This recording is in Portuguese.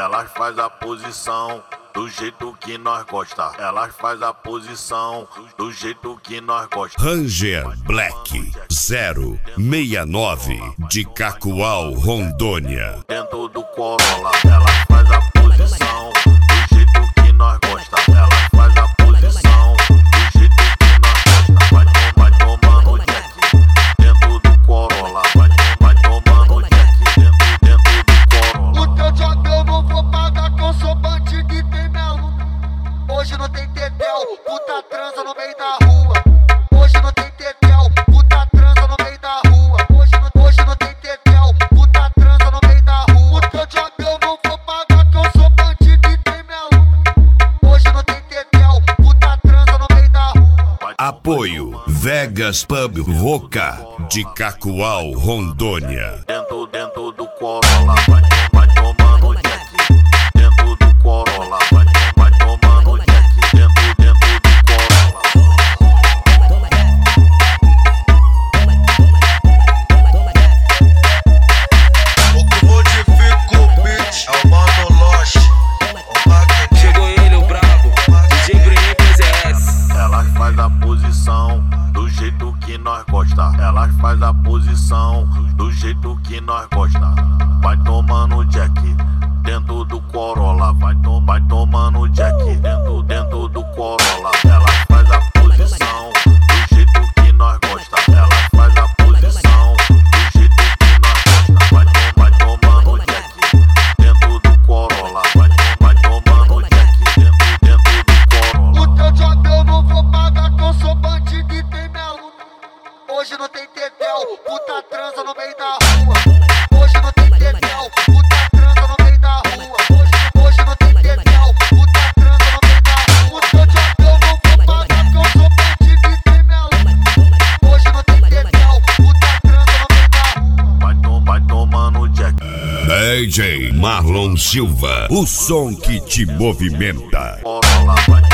Elas faz a posição do jeito que nós gosta. Elas faz a posição do jeito que nós gosta. Ranger Black 069 de Cacoal, Rondônia. Dentro do Corolla, elas faz a posição do jeito que nós gosta. Elas faz a posição do jeito que nós gosta. Vai tomando Jack dentro do Corolla. Vai tomando Jack dentro do Corolla. O teu job eu não vou pagar, que eu sou bandido e tem minha luta. Hoje não tem tetel, puta transa no meio da rua. Hoje não tem tetel, puta transa no meio da rua. Hoje não tem tetel, puta transa no meio da rua. O teu job eu não vou pagar, que eu sou bandido e tem minha luta. Hoje não tem tetel, puta transa no meio da rua. Apoio Vegas Pub Roca de Cacoal, Rondônia. Dentro do Corolla, vai tomando Jack dentro do Corolla. Vai tomando Jack dentro do Corolla. O que modifica o beat é o Mano Lost. Chegou ele, o brabo, DJ Bruninho PZS. Elas faz a posição do jeito que nós gosta. Elas faz a posição do jeito que nós gosta. Vai tomando Jack dentro do Corolla. Vai tomando Jack dentro do Corolla. Elas faz a posição do jeito que nós gosta. Elas faz a posição do jeito que nós gosta. Vai tomando Jack dentro do Corolla. Vai tomando Jack dentro do Corolla. O teu job eu não vou pagar, que eu sou bandido e tem minha luta. Hoje não tem tetel, puta transa no meio da rua. Hoje não tem tetel, puta transa no meio da rua. Hoje não tem tetel, puta transa no meio da rua. O teu job eu não vou pagar, que eu sou bandido e tem minha luta. Hoje não tem tetel, puta transa no meio da rua. Vai tomando Jack. DJ Marlon Silva, o som que te movimenta. Corolla, vai